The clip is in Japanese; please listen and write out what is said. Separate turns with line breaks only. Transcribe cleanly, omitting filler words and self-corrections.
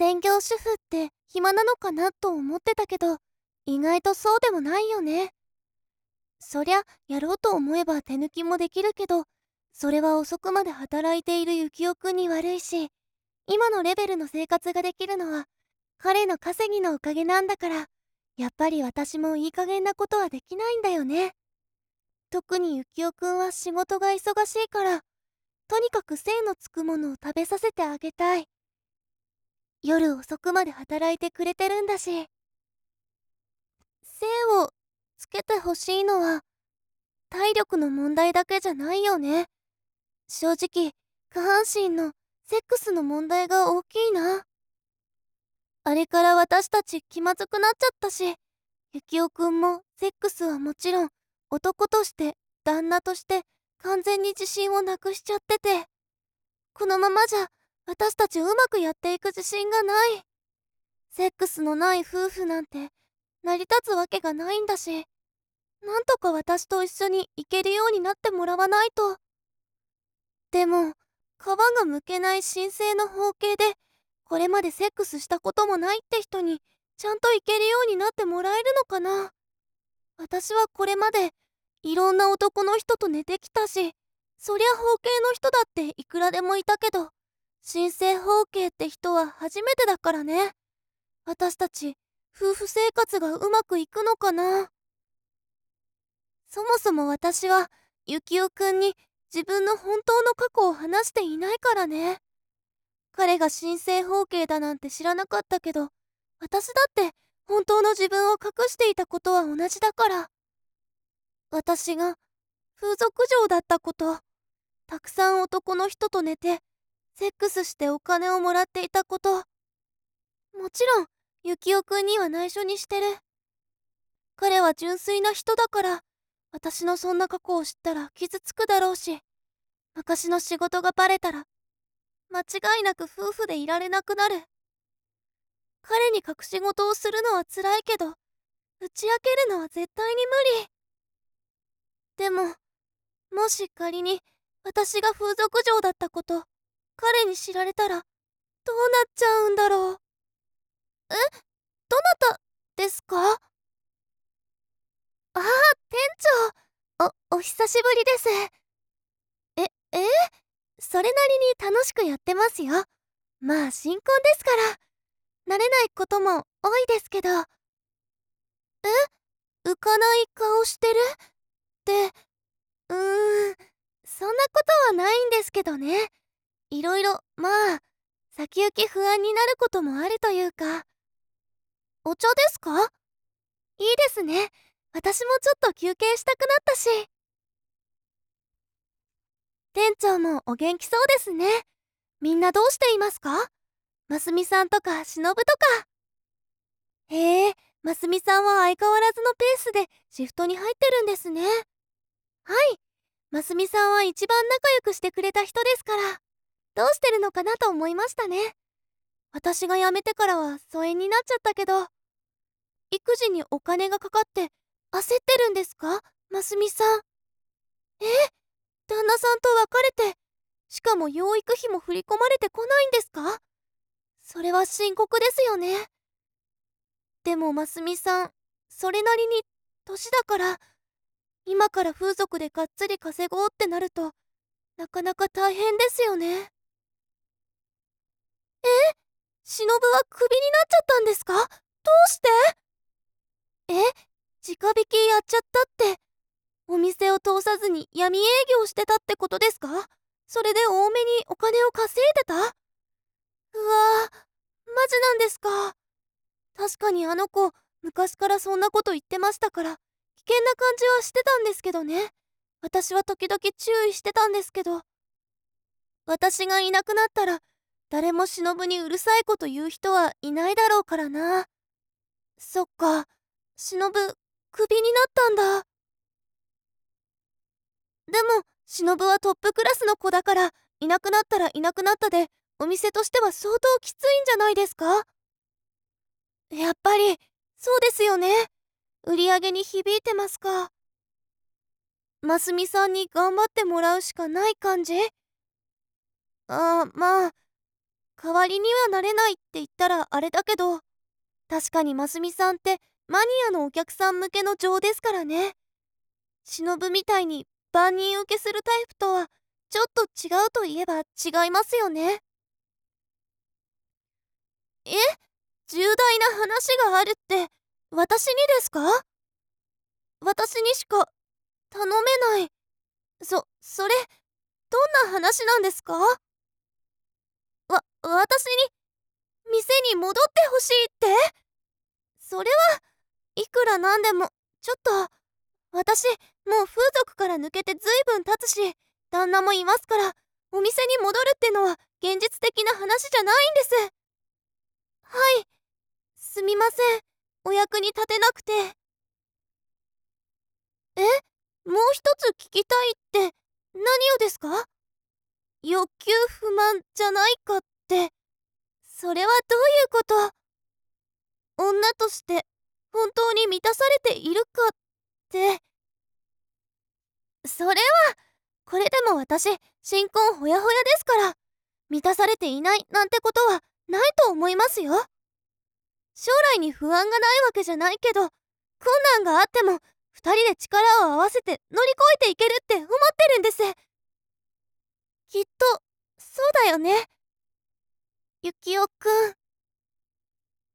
専業主婦って暇なのかなと思ってたけど、意外とそうでもないよね。そりゃ、やろうと思えば手抜きもできるけど、それは遅くまで働いているゆきおくんに悪いし、今のレベルの生活ができるのは、彼の稼ぎのおかげなんだから、やっぱり私もいい加減なことはできないんだよね。特にゆきおくんは仕事が忙しいから、とにかく精のつくものを食べさせてあげたい。夜遅くまで働いてくれてるんだし、精をつけてほしいのは体力の問題だけじゃないよね。正直、下半身のセックスの問題が大きいな。あれから私たち気まずくなっちゃったし、ゆきおくんもセックスはもちろん、男として、旦那として完全に自信をなくしちゃってて、このままじゃ私たちうまくやっていく自信がない。セックスのない夫婦なんて成り立つわけがないんだし、なんとか私と一緒に行けるようになってもらわないと。でも、皮がむけない神聖の包茎で、これまでセックスしたこともないって人に、ちゃんと行けるようになってもらえるのかな。私はこれまで、いろんな男の人と寝てきたし、そりゃ包茎の人だっていくらでもいたけど、神聖包茎って人は初めてだからね。私たち、夫婦生活がうまくいくのかな。そもそも私は、ゆきおくんに自分の本当の過去を話していないからね。彼が神聖包茎だなんて知らなかったけど、私だって本当の自分を隠していたことは同じだから。私が風俗嬢だったこと、たくさん男の人と寝て、セックスしてお金をもらっていたこと、もちろん、ゆきおくんには内緒にしてる。彼は純粋な人だから、私のそんな過去を知ったら傷つくだろうし、昔の仕事がバレたら、間違いなく夫婦でいられなくなる。彼に隠し事をするのは辛いけど、打ち明けるのは絶対に無理。でも、もし仮に私が風俗嬢だったこと、彼に知られたら、どうなっちゃうんだろう。え、どなたですか？ああ、店長。お久しぶりです。え、えそれなりに楽しくやってますよ。まあ、新婚ですから。慣れないことも多いですけど。浮かない顔してるって、そんなことはないんですけどね。いろいろ、まあ、先行き不安になることもあるというか。お茶ですか？いいですね。私もちょっと休憩したくなったし。店長もお元気そうですね。みんなどうしていますか？ますみさんとかしのぶとか。へえ、ますみさんは相変わらずのペースでシフトに入ってるんですね。はい。ますみさんは一番仲良くしてくれた人ですから、どうしてるのかなと思いましたね。私が辞めてからは疎遠になっちゃったけど、育児にお金がかかって焦ってるんですか？ますみさん。え、旦那さんと別れて、しかも養育費も振り込まれてこないんですか？それは深刻ですよね。でもますみさん、それなりに年だから、今から風俗でがっつり稼ごうってなると、なかなか大変ですよね。忍はクビになっちゃったんですか？どうして？え、直引きやっちゃったって、お店を通さずに闇営業してたってことですか？それで多めにお金を稼いでた？うわぁ、マジなんですか。確かにあの子、昔からそんなこと言ってましたから、危険な感じはしてたんですけどね。私は時々注意してたんですけど、私がいなくなったら、誰も忍にうるさいこと言う人はいないだろうからな。そっか、忍、クビになったんだ。でも、忍はトップクラスの子だから、いなくなったらいなくなったで、お店としては相当きついんじゃないですか？やっぱり、そうですよね。売り上げに響いてますか？ますみさんに頑張ってもらうしかない感じ？まあ、 代わりにはなれないって言ったらあれだけど、確かにますみさんってマニアのお客さん向けの情ですからね。忍みたいに万人受けするタイプとはちょっと違うといえば違いますよね。え、重大な話があるって私にですか？私にしか頼めない。それ、どんな話なんですか？私に店に戻ってほしいって？それはいくらなんでも、ちょっと、私、もう風俗から抜けてずいぶん経つし、旦那もいますから、お店に戻るってのは現実的な話じゃないんです。はい、すみません。お役に立てなくて。え、もう一つ聞きたいって何をですか？欲求不満じゃないかって、それはどういうこと？女として本当に満たされているかって。それは、これでも私、新婚ほやほやですから、満たされていないなんてことはないと思いますよ。将来に不安がないわけじゃないけど、困難があっても、二人で力を合わせて乗り越えていけるって思ってるんです。きっと、そうだよね。ゆきおくん。